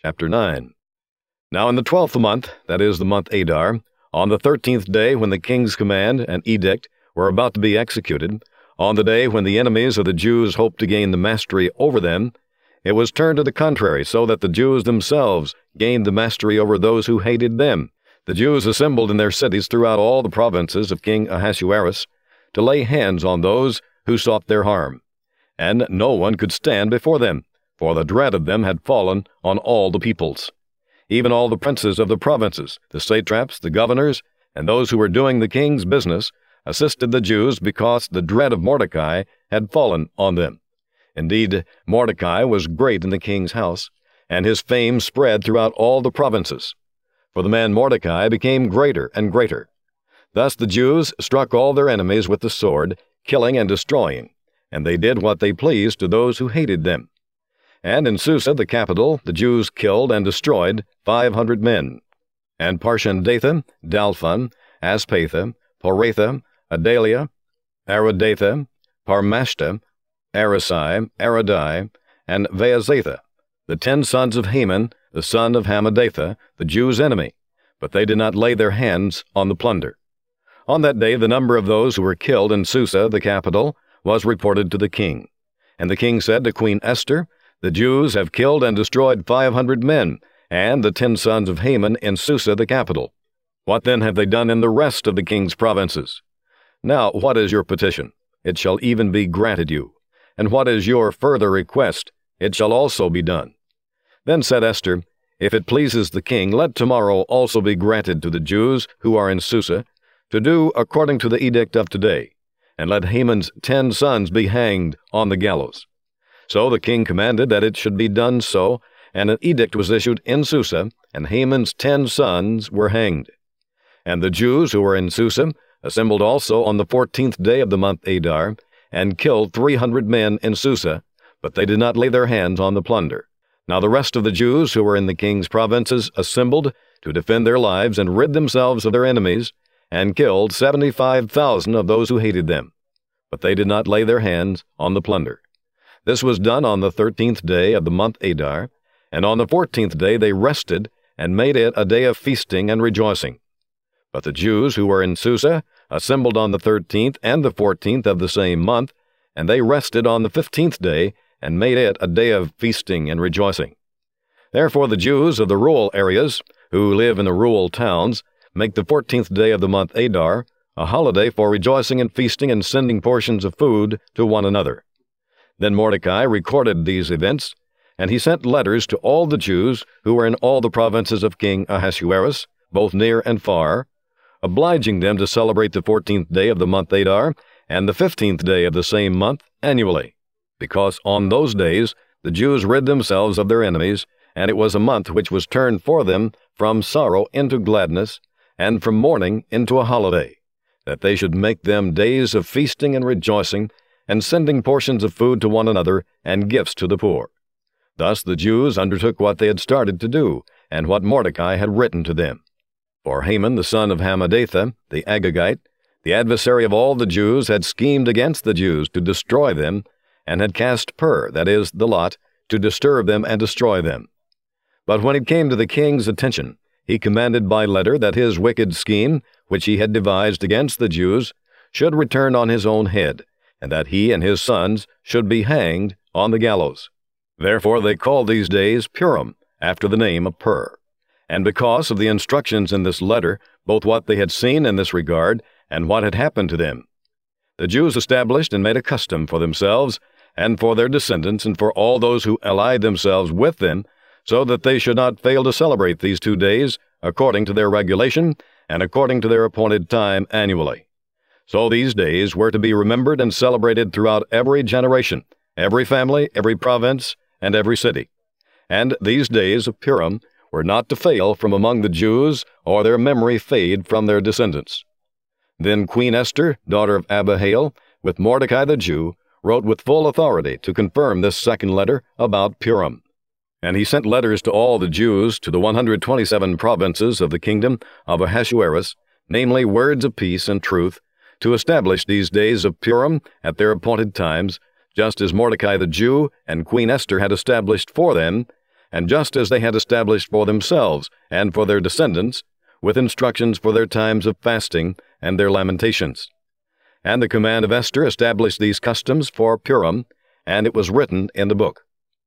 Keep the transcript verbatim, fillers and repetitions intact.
Chapter nine. Now in the twelfth month, that is the month Adar, on the thirteenth day when the king's command and edict were about to be executed, on the day when the enemies of the Jews hoped to gain the mastery over them, it was turned to the contrary, so that the Jews themselves gained the mastery over those who hated them. The Jews assembled in their cities throughout all the provinces of King Ahasuerus to lay hands on those who sought their harm, and no one could stand before them, for the dread of them had fallen on all the peoples. Even all the princes of the provinces, the satraps, the governors, and those who were doing the king's business, assisted the Jews because the dread of Mordecai had fallen on them. Indeed, Mordecai was great in the king's house, and his fame spread throughout all the provinces. For the man Mordecai became greater and greater. Thus the Jews struck all their enemies with the sword, killing and destroying, and they did what they pleased to those who hated them. And in Susa, the capital, the Jews killed and destroyed five hundred men. And Parshandatha, Dalphon, Aspatha, Poratha, Adalia, Aradatha, Parmashta, Arasai, Aradai, and Vaazatha, the ten sons of Haman, the son of Hammedatha, the Jews' enemy, but they did not lay their hands on the plunder. On that day the number of those who were killed in Susa, the capital, was reported to the king. And the king said to Queen Esther, "The Jews have killed and destroyed five hundred men, and the ten sons of Haman in Susa, the capital. What then have they done in the rest of the king's provinces? Now what is your petition? It shall even be granted you. And what is your further request? It shall also be done." Then said Esther, "If it pleases the king, let tomorrow also be granted to the Jews who are in Susa, to do according to the edict of today, and let Haman's ten sons be hanged on the gallows." So the king commanded that it should be done so, and an edict was issued in Susa, and Haman's ten sons were hanged. And the Jews who were in Susa assembled also on the fourteenth day of the month Adar, and killed three hundred men in Susa, but they did not lay their hands on the plunder. Now the rest of the Jews who were in the king's provinces assembled to defend their lives and rid themselves of their enemies, and killed seventy-five thousand of those who hated them, but they did not lay their hands on the plunder. This was done on the thirteenth day of the month Adar, and on the fourteenth day they rested, and made it a day of feasting and rejoicing. But the Jews who were in Susa assembled on the thirteenth and the fourteenth of the same month, and they rested on the fifteenth day, and made it a day of feasting and rejoicing. Therefore the Jews of the rural areas, who live in the rural towns, make the fourteenth day of the month Adar a holiday for rejoicing and feasting and sending portions of food to one another. Then Mordecai recorded these events, and he sent letters to all the Jews who were in all the provinces of King Ahasuerus, both near and far, obliging them to celebrate the fourteenth day of the month Adar and the fifteenth day of the same month annually, because on those days the Jews rid themselves of their enemies, and it was a month which was turned for them from sorrow into gladness, and from mourning into a holiday, that they should make them days of feasting and rejoicing, and sending portions of food to one another, and gifts to the poor. Thus the Jews undertook what they had started to do, and what Mordecai had written to them. For Haman the son of Hammedatha, the Agagite, the adversary of all the Jews, had schemed against the Jews to destroy them, and had cast pur, that is, the lot, to disturb them and destroy them. But when it came to the king's attention, he commanded by letter that his wicked scheme, which he had devised against the Jews, should return on his own head, and that he and his sons should be hanged on the gallows. Therefore they called these days Purim, after the name of Pur. And because of the instructions in this letter, both what they had seen in this regard, and what had happened to them, the Jews established and made a custom for themselves, and for their descendants, and for all those who allied themselves with them, so that they should not fail to celebrate these two days, according to their regulation, and according to their appointed time annually. So these days were to be remembered and celebrated throughout every generation, every family, every province, and every city. And these days of Purim were not to fail from among the Jews, or their memory fade from their descendants. Then Queen Esther, daughter of Abihail, with Mordecai the Jew, wrote with full authority to confirm this second letter about Purim. And he sent letters to all the Jews, to the one hundred twenty-seven provinces of the kingdom of Ahasuerus, namely words of peace and truth, to establish these days of Purim at their appointed times, just as Mordecai the Jew and Queen Esther had established for them, and just as they had established for themselves and for their descendants, with instructions for their times of fasting and their lamentations. And the command of Esther established these customs for Purim, and it was written in the book.